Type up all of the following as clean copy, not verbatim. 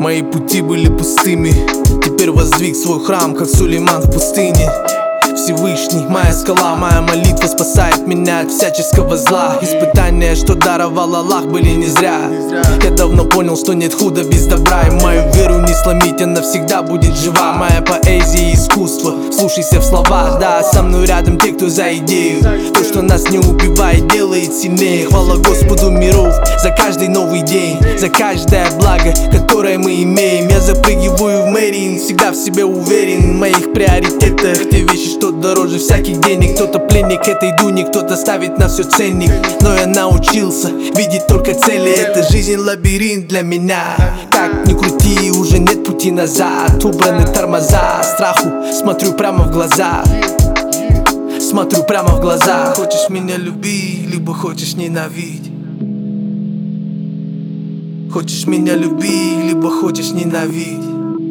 Мои пути были пустыми, теперь воздвиг свой храм, как Сулейман в пустыне. Всевышний, моя скала, моя молитва спасает меня от всяческого зла. Испытания, что даровал Аллах, были не зря. Я давно понял, что нет худа без добра, и мою веру не сломить, она всегда будет жива. Моя поэзия и искусство, слушайся в словах. Да, со мной рядом те, кто за идею. То, что нас не убивает, делает сильнее. Хвала Господу миров за каждый новый день, за каждое благо, которое мы имеем. Я запрыгиваю в Мэрин, всегда в себе уверен. В моих приоритетах те вещи, что дороже всяких денег. Кто-то пленник этой дуни, кто-то ставит на все ценник. Но я научился видеть только цели. Эта жизнь лабиринт для меня. Как ни крути, уже нет пути назад. Убраны тормоза, страху смотрю прямо в глаза. Смотрю прямо в глаза. Хочешь меня люби, либо хочешь ненавидь. Хочешь меня люби, либо хочешь ненавидь.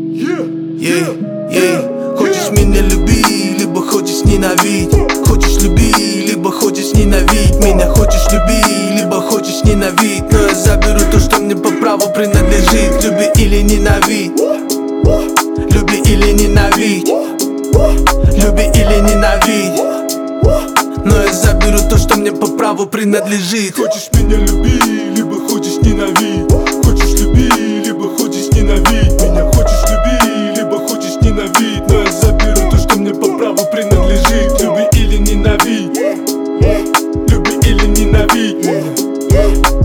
Хочешь меня люби, либо хочешь ненавидь. Хочешь люби, либо хочешь ненавидь. Меня хочешь люби, либо хочешь ненавидь. Но я заберу то, что мне по праву принадлежит. Люби или ненавидь. Люби или ненавидь. Люби или ненавидь. Но я заберу то, что мне по праву принадлежит. Хочешь меня люби, либо хочешь ненавидь. Хочешь люби, либо хочешь ненавидь. Меня хочешь люби, либо хочешь ненавидь. Но я заберу то, что мне по праву принадлежит. Люби или ненавидь. Люби или ненавидь меня.